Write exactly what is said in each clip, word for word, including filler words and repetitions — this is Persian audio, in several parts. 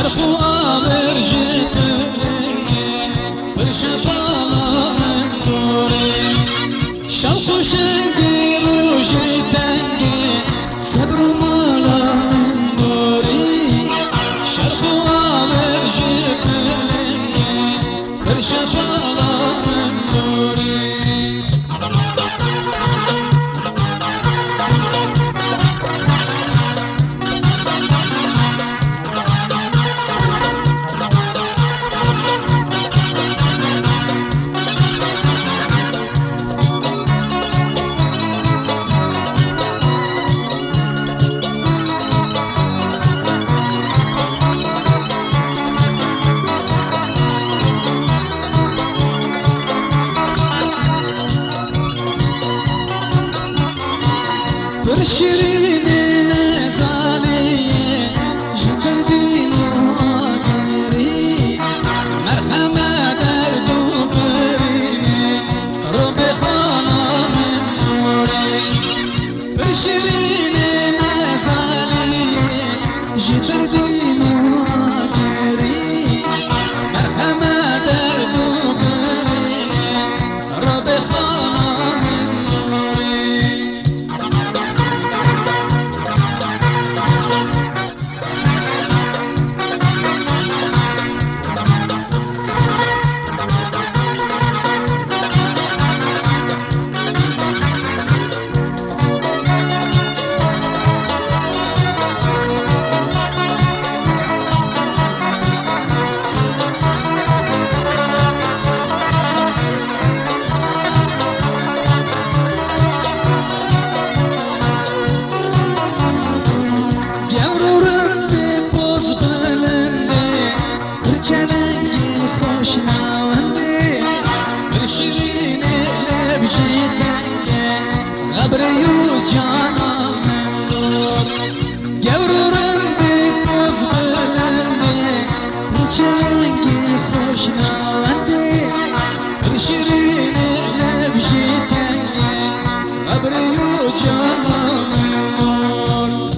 شرخ و آبر جبرنگه برشفالا من دوره شوق و شنگی روژ تنگه صبر و مالا من دوری شرخ و آبر جبرنگه برشفالا من دوری برشرين نزالي جبردي وقدري مرحمة دردو بري ربي خانا من نوري برشرين نزالي جبردي وقدري مرحمة دردو بري ربي خانا من نوري بريو جانا من دور يورورن بيكوز بلندي وچنگي خوشنا وندي برشرين نبجي تنگي بريو جانا من دور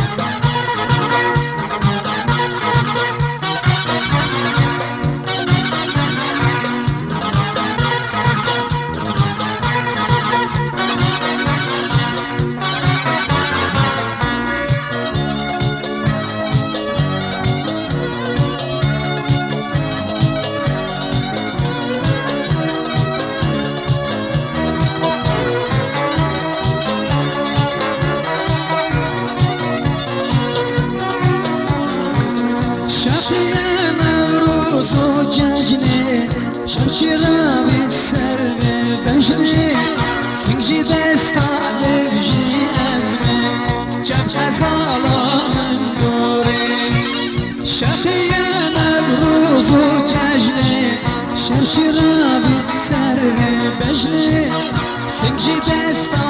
شمشيرة بالسر بالبجنة سنجي دستا لبجي أزمة جاك أزالة من دوري شخيانة بروز وجاجنة شمشيرة بالسر بالبجنة سنجي دستا